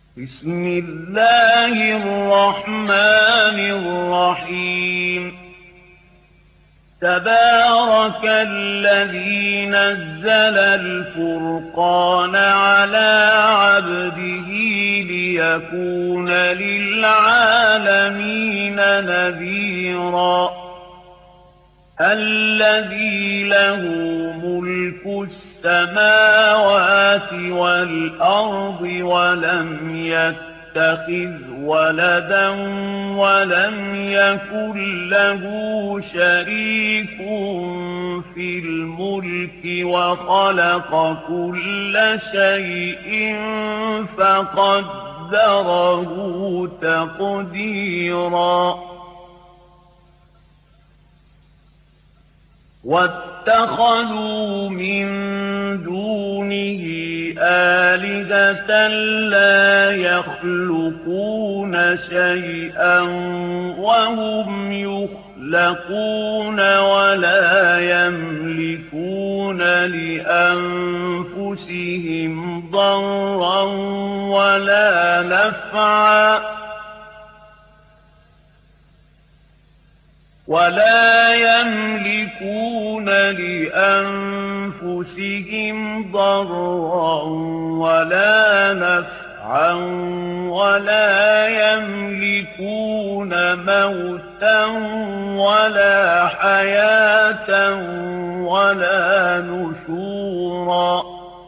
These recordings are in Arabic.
بسم الله الرحمن الرحيم تبارك الذي نزل الفرقان على عبده ليكون للعالمين نذيرا الذي له ملك السماوات والأرض ولم يتخذ ولدا ولم يكن له شريك في الملك وخلق كل شيء فقدره تقديرا واتخذوا من دونه آلهة لا يخلقون شيئا وهم يخلقون ولا يملكون لأنفسهم ضرا ولا نفعا ولا يملكون موتا ولا حياة ولا نشورا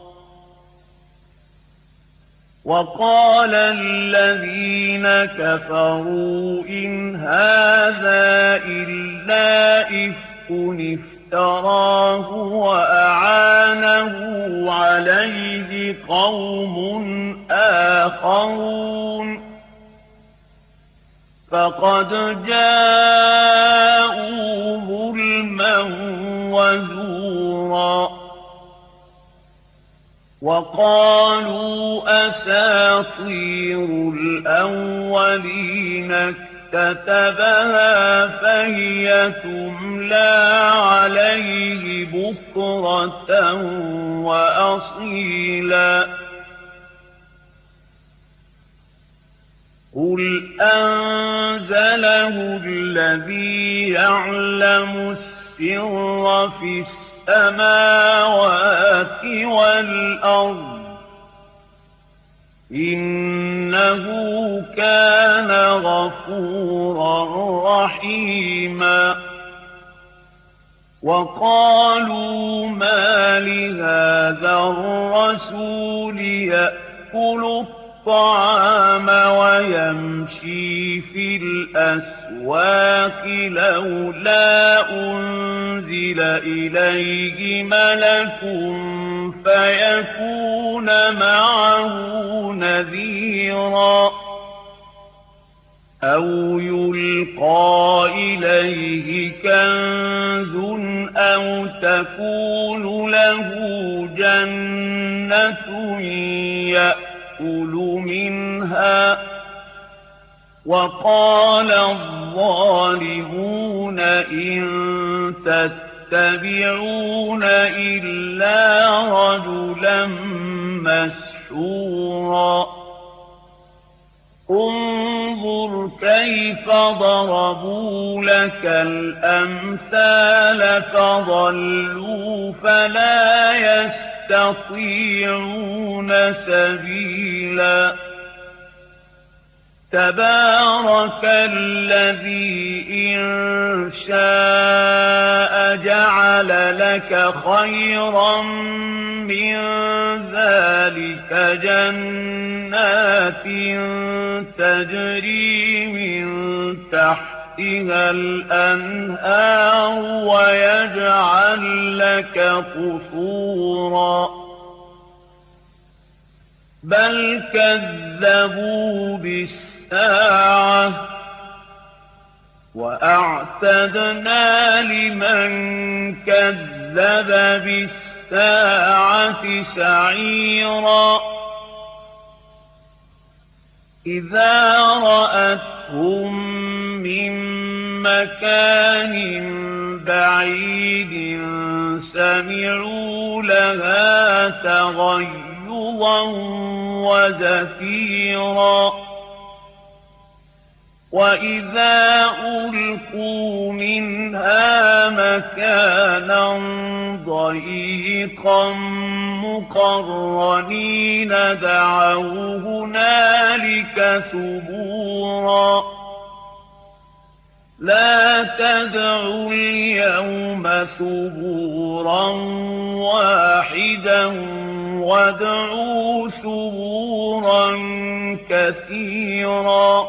وقال الذين كفروا إن هذا إلا إفك افتراه وأعانه عليه قوم آخرون فقد جاءوا ظلما وزورا وقالوا أساطير الأولين اكتتبها فهي تملى عليه بكرة وأصيلا قل أنزله الذي يعلم السر في السماوات والأرض إنه كان غفورا رحيما وقالوا ما لهذا الرسول يأكل الطعام ويمشي في الأسواق لولا أنزل إليه ملك فيكون معه نذيرا أو يلقى إليه كنز أو تكون له جنة يأكل منها وقال الظالمون إن تتبعون إلا رجلا مسحورا انظر كيف ضربوا لك الأمثال فضلوا فلا يستطيعون سبيلا تبارك الذي إن شاء جعل لك خيرا من ذلك جنات تجري من تحتها الأنهار ويجعل لك قصورا بل كذبوا بالساعة وأعتدنا لمن كذب بالساعة سعيرا إذا رأتهم من مكان بعيد سمعوا لها تغيظا وزفيرا وإذا ألقوا منها مكانا ضيقا مقرنين دعوا هنالك ثبورا لا تدعوا اليوم ثبورا واحدا وادعوا ثبورا كثيرا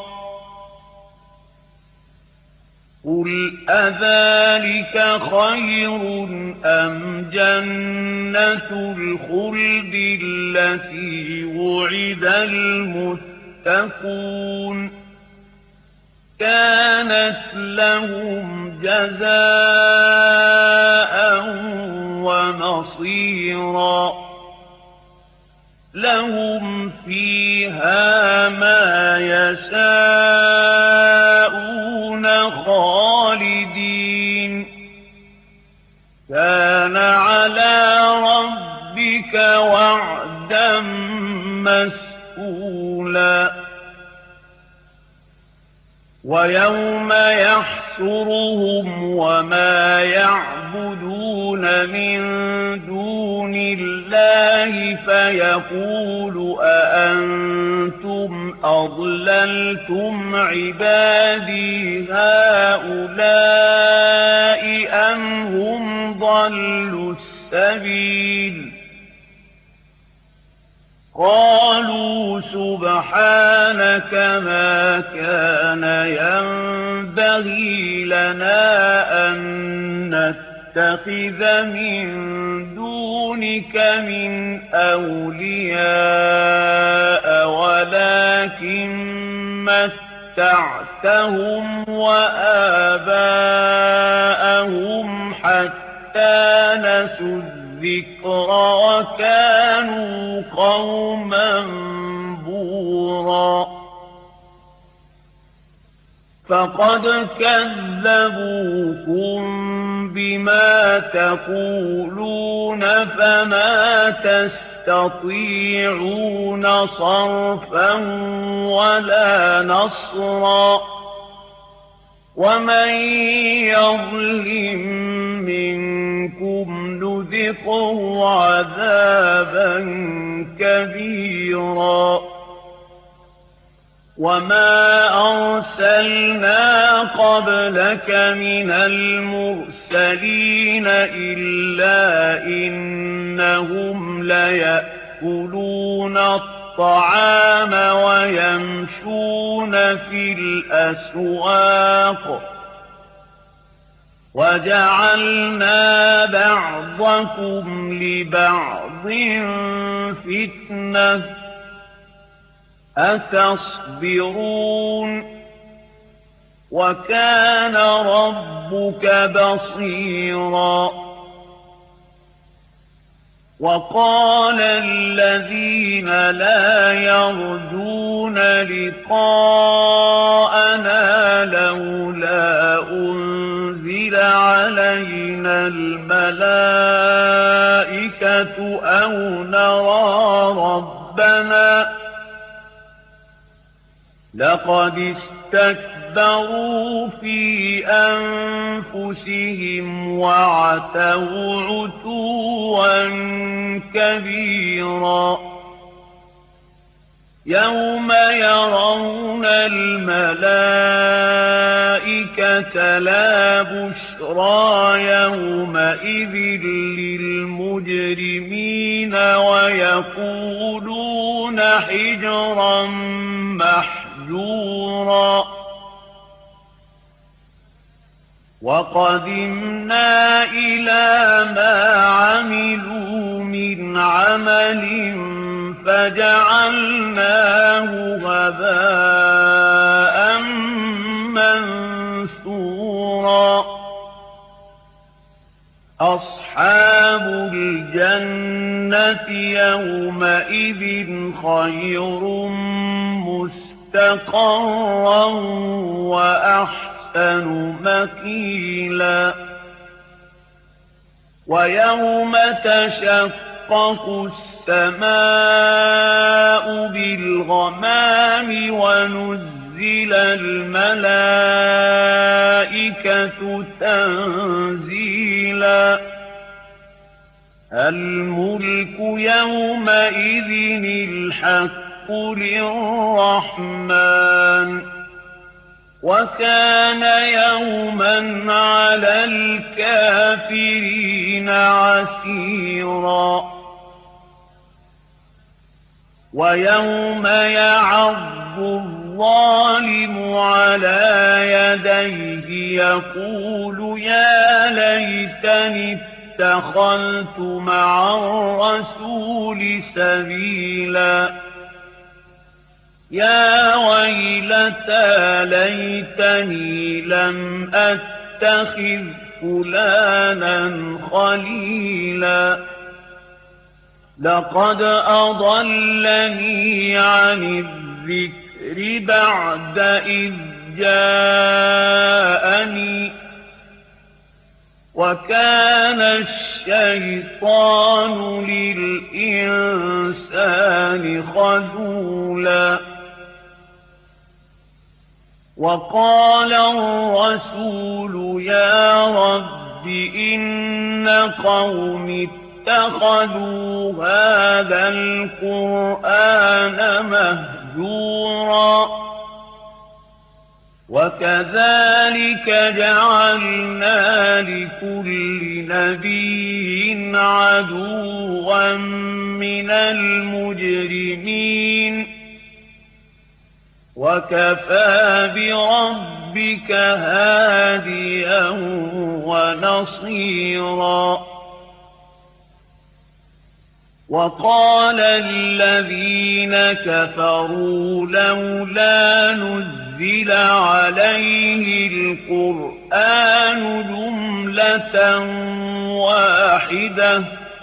قل أذلك خير أم جنة الخلد التي وعد المتقون كانت لهم جزاء ومصيرا لهم فيها ما يشاءون خالدين كان على ربك وعدا مسئولا ويوم يحشرهم وما يعبدون من دون الله فيقول أأنتم أضللتم عبادي هؤلاء أم هم ضلوا السبيل قالوا سبحانك ما كان ينبغي لنا أن نتخذ من دونك من أولياء ولكن متعتهم وآباءهم حتى نسوا الذكر وكانوا قوما بورا فقد كذبوكم بما تقولون فما تستطيعون صرفا ولا نصرا ومن يظلم منكم نذقه عذابا كبيرا وما أرسلنا قبلك من المرسلين إلا إنهم ليأكلون الطعام ويمشون في الأسواق وجعلنا بعضكم لبعض فتنة أتصبرون وكان ربك بصيرا وقال الذين لا يرجون لقاءنا لولا أنزل علينا الملائكة أو نرى ربنا لقد استكبروا في أنفسهم وعتوا عتوا كبيرا يوم يرون الملائكة لا بشرى يومئذ للمجرمين ويقولون حجرا محجورا وقدمنا إلى ما عملوا من عمل فجعلناه هباء منثورا أصحاب الجنة يومئذ خير مستقرا وأحسن مقيلا ويوم تشقق السماء بالغمام ونزل الملائكة تنزيلا الملك يومئذ الحق للرحمن وكان يوما على الكافرين عسيرا ويوم يعض الظالم على يديه يقول يا ليتني اتخذت مع الرسول سبيلا يا ويلتى ليتني لم أتخذ فلانا خليلا لقد أضلني عن الذكر بعد إذ جاءني وكان الشيطان للإنسان خذولا وقال الرسول يا رب إن قوم اتخذوا هذا القرآن مهجورا وكذلك جعلنا لكل نبي عدوا من المجرمين وكفى بربك هاديا ونصيرا وقال الذين كفروا لولا نزل عليه القرآن جملة واحدة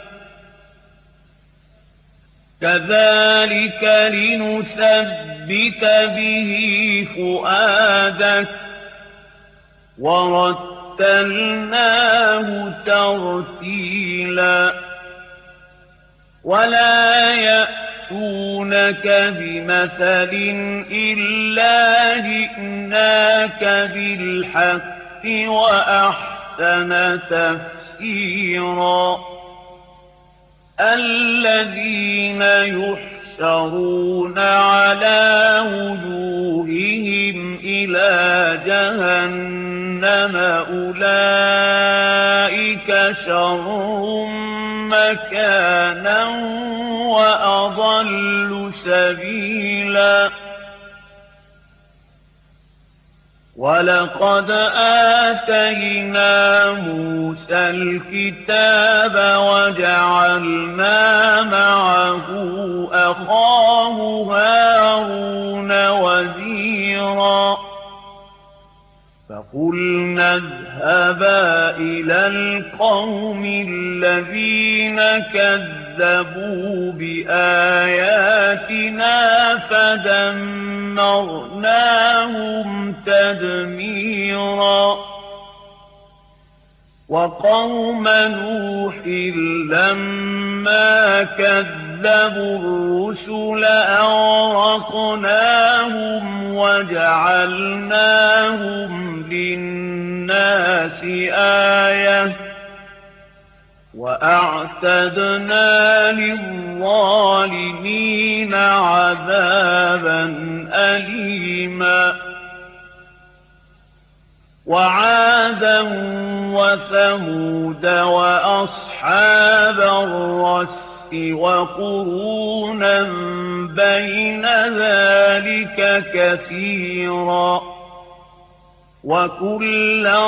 كذلك لنثبت به فؤادك ورتلناه ترتيلا ولا يأتونك بمثل إلا جئناك بالحق وأحسن تفسيرا الذين يحشرون على وجوههم إلى جهنم أولئك شر مكانا وأضل سبيلا ولقد آتينا موسى الكتاب وجعلنا معه أخاه هارون وزيرا فقلنا اذهبا إلى القوم الذين كذبوا بآياتنا فدمرناهم تدميرا وقوم نوح لما كذبوا الرسل أغرقناهم وجعلناهم للناس آية وأعتدنا للظالمين عذابا أليما وعادا وثمود وأصحاب الرس وقرونا بين ذلك كثيرا وكلا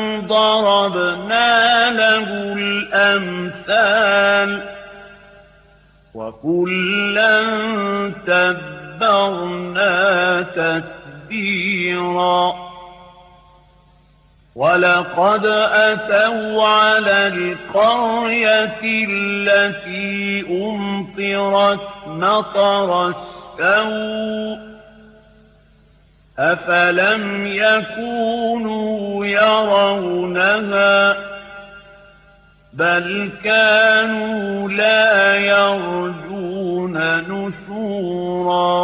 ضربنا له الأمثال وكلا تبرنا تتبيرا ولقد أتوا على القرية التي أمطرت مطر السوء أفلم يكونوا يرونها بل كانوا لا يرجون نشورا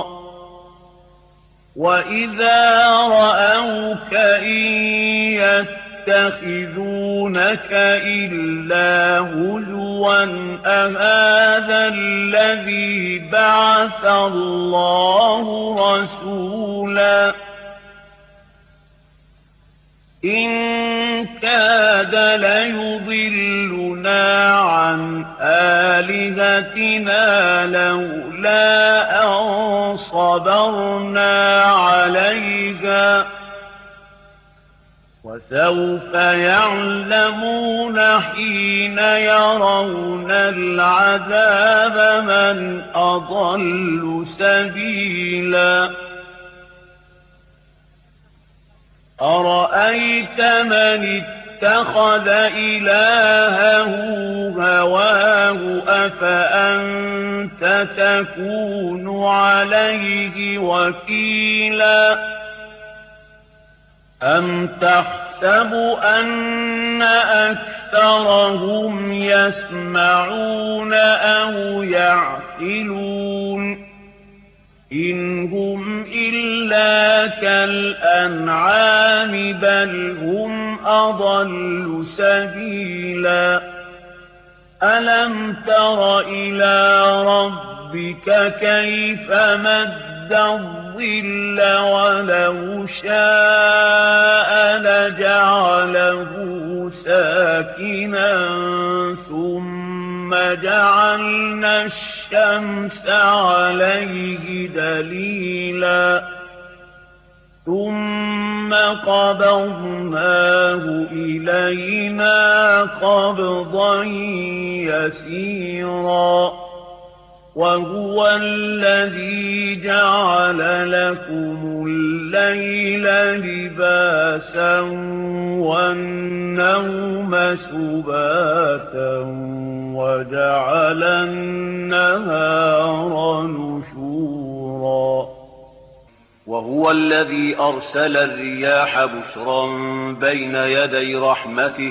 وإذا رأوك إن يتخذونك إلا هزوا أهذا الذي بعث الله رسولا إن كاد ليضلنا عن آلهتنا لولا أن صبرنا عليها وسوف يعلمون حين يرون العذاب من أضل سبيلا أرأيت من اتخذ إلهه هواه أفأنت تكون عليه وكيلا أم تحسب أن أكثرهم يسمعون أو يعقلون إن هم إلا كالأنعام بل هم أضل سبيلا ألم تر إلى ربك كيف مد الظل ولو شاء لجعله ساكنا ثم جعلنا الشمس عليه دليلا ثم قبضناه إلينا قبضا يسيرا وهو الذي جعل لكم الليل لباسا والنوم سباتا وجعل النهار نشورا وهو الذي أرسل الرياح بشرا بين يدي رحمته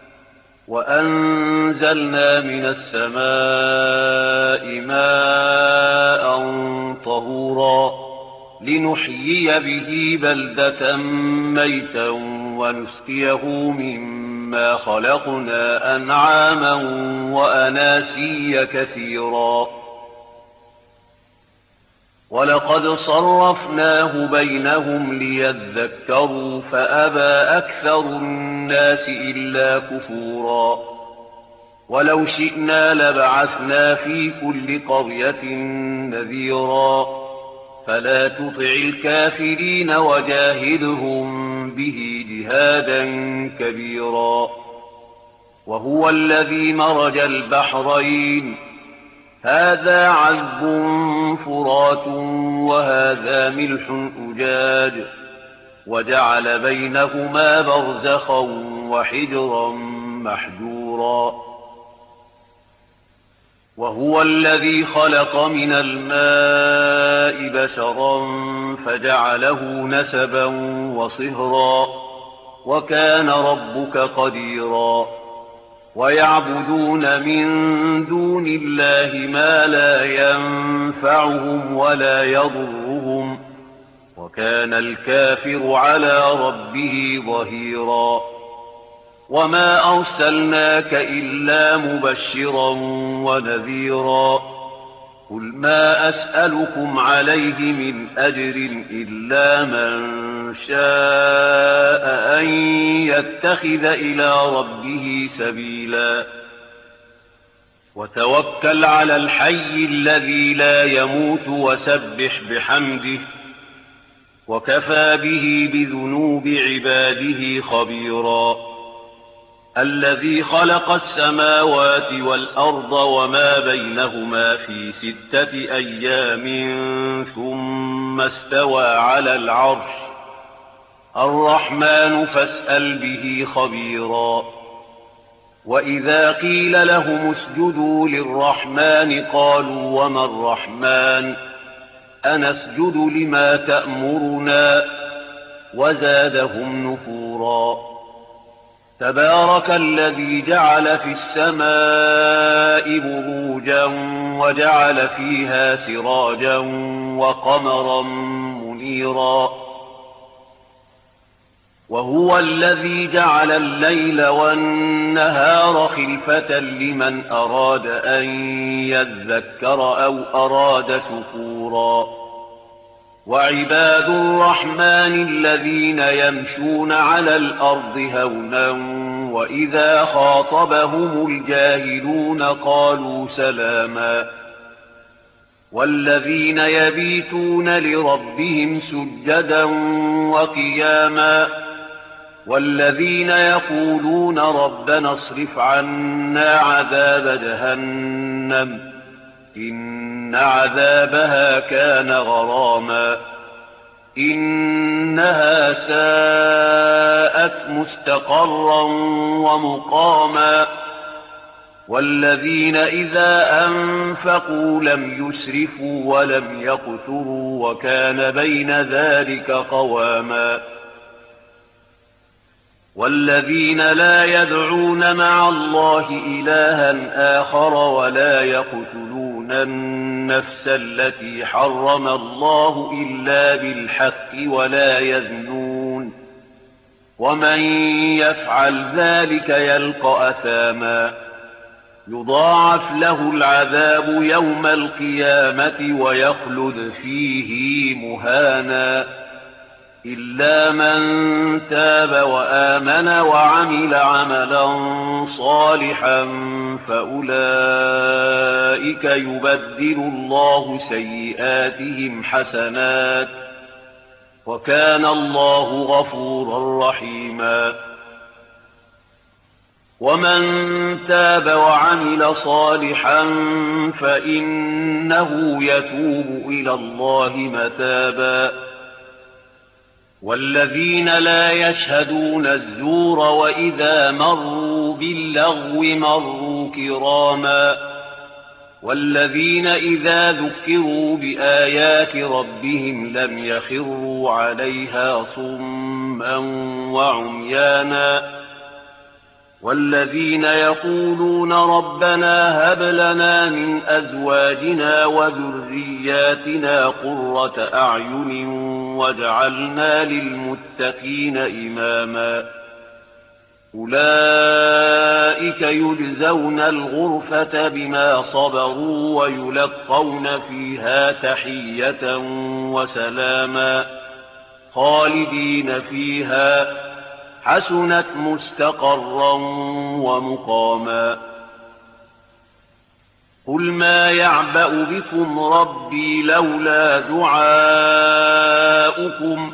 وأنزلنا من السماء ماء طهورا لنحيي به بلدة ميتا ونسقيه مما خلقنا أنعاما وأناسيا كثيرا ولقد صرفناه بينهم ليذكروا فأبى أكثر الناس إلا كفورا ولو شئنا لبعثنا في كل قرية نذيرا فلا تطع الكافرين وجاهدهم به جهادا كبيرا وهو الذي مرج البحرين هذا عذب فرات وهذا ملح أجاج وجعل بينهما برزخا وحجرا محجورا وهو الذي خلق من الماء بشرا فجعله نسبا وصهرا وكان ربك قديرا ويعبدون من دون الله ما لا ينفعهم ولا يضرهم وكان الكافر على ربه ظهيرا وما أرسلناك إلا مبشرا ونذيرا قل ما أسألكم عليه من أجر إلا من شاء أن يتخذ إلى ربه سبيلا وتوكل على الحي الذي لا يموت وسبح بحمده وكفى به بذنوب عباده خبيرا الذي خلق السماوات والأرض وما بينهما في 6 أيام ثم استوى على العرش الرحمن فاسأل به خبيرا وإذا قيل لهم اسجدوا للرحمن قالوا وما الرحمن أنسجد لما تأمرنا وزادهم نفورا تبارك الذي جعل في السماء بروجا وجعل فيها سراجا وقمرا منيرا وهو الذي جعل الليل والنهار خلفة لمن أراد أن يذكر أو أراد شكورا وعباد الرحمن الذين يمشون على الأرض هونا وإذا خاطبهم الجاهلون قالوا سلاما والذين يبيتون لربهم سجدا وقياما والذين يقولون ربنا اصرف عنا عذاب جهنم إن عذابها كان غراما إنها ساءت مستقرا ومقاما والذين إذا أنفقوا لم يسرفوا ولم يقتروا وكان بين ذلك قواما والذين لا يدعون مع الله إلها آخر ولا يقتلون النفس التي حرم الله إلا بالحق ولا يزنون ومن يفعل ذلك يلقى أثاما يضاعف له العذاب يوم القيامة ويخلد فيه مهانا إلا من تاب وآمن وعمل عملا صالحا فأولئك يبدل الله سيئاتهم حسنات وكان الله غفورا رحيما ومن تاب وعمل صالحا فإنه يتوب إلى الله متابا والذين لا يشهدون الزور وإذا مروا باللغو مروا كراما والذين إذا ذكروا بآيات ربهم لم يخروا عليها صما وعميانا والذين يقولون ربنا هب لنا من أزواجنا وذرياتنا قرة أعين واجعلنا للمتقين إماما أولئك يجزون الغرفة بما صبروا ويلقون فيها تحية وسلاما خالدين فيها حسنت مستقرا ومقاما قل ما يعبأ بكم ربي لولا دعاؤكم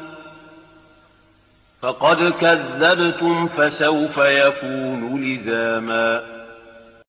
فقد كذبتم فسوف يكون لزاما